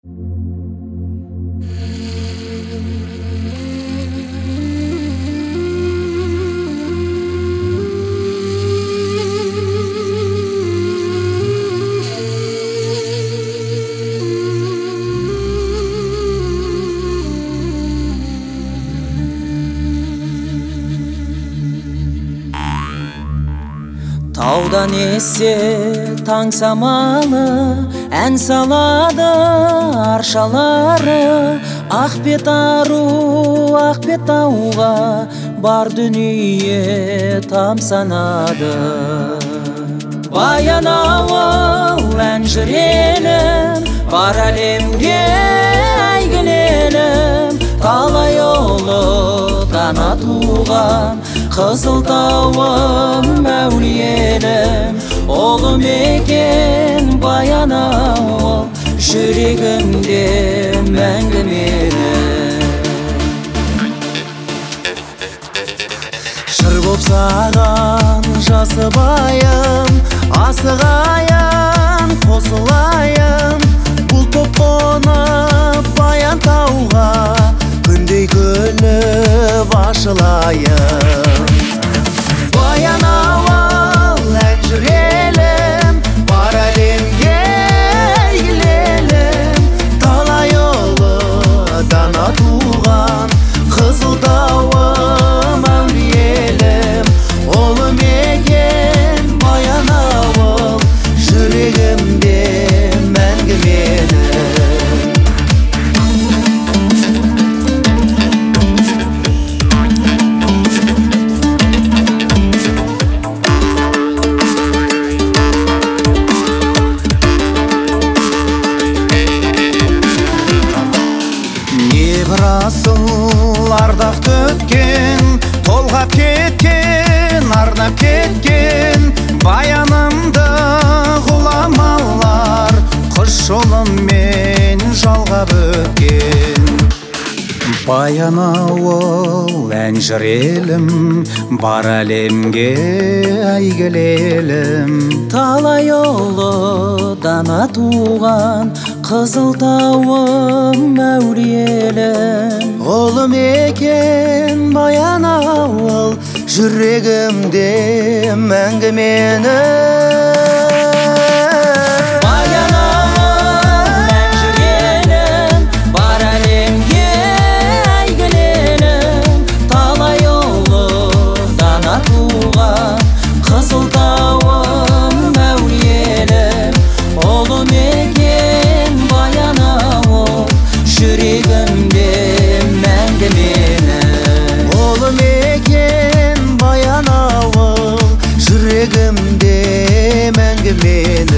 Таудан есе таң самалы, ән салады аршалары. Ақ бет ару, ақ бет тауға, бар дүние тамсанады. Баянауыл ән жүрелім, бар әлемге әйгілелім. Талай ұлы дана туған, қызыл тауым әулиелім. Олым екен Баянауыл, жүрегімде мәңгі менің. Жыр боп саған жасыбайым, асығайын, қосылайын. Бұл топ қонып Баян тауға, күндей күліп ашылайын. Баянауыл ән жүрелім, бар әлемге әйгілелім. Талай ұлы дана туған, қызыл тауым әулиелім. Олым екен Баянауыл, жүрегімде мәңгі менің. Асыл ардақ төккен, толғап кеткен, арнап кеткен. Баянымды ғұламалар, құс жолымен жалғап өткен. Баянауыл ән жүрелім, бар әлемге әйгілелім. Талай ұлы дана туған, қызыл тауым әулиелім. Олым екен Баянауыл, жүрегімде мәңгі менің. Қызыл тауым әулиелім. Олым екен Баянауыл, жүрегімде мәңгі менің. Олым екен Баянауыл, жүрегімде мәңгі менің.